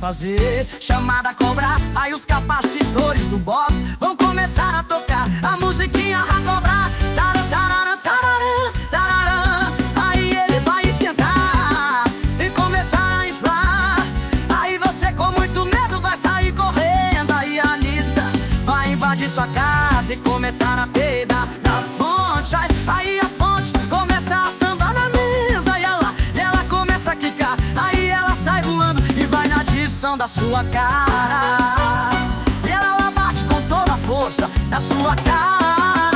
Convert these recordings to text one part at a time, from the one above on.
fazer. Chamada a cobrar, aí os capacitores do box vão começar a tocar a musiquinha a cobrar. Taran, tararam, tararam, tararam. Aí ele vai esquentar e começar a inflar. Aí você com muito medo vai sair correndo. Aí a Anitta vai invadir sua casa e começar a peidar na fonte. Aí a fonte começa a sambar na mesa e ela começa a quicar. Aí ela sai voando e vai na direção da sua cara. E ela bate com toda a força na sua cara.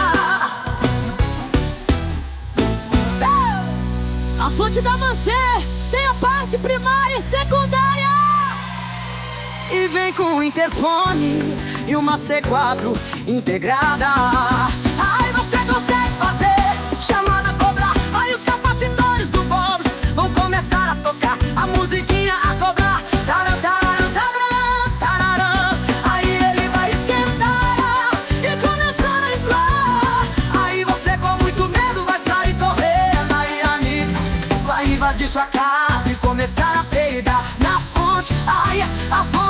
A fonte da Mancê tem a parte primária e secundária. E vem com um interfone e uma C4 integrada. Aí você consegue fazer chamada a cobrar. Aí os capacitores do Bob's vão começar a tocar a musiquinha a cobrar. Taran, taran, taran, taran. Aí ele vai esquentar e começar a inflar. Aí você com muito medo vai sair correndo. Aí a Anitta vai invadir sua casa e começar a peidar na fonte. Aí a fonte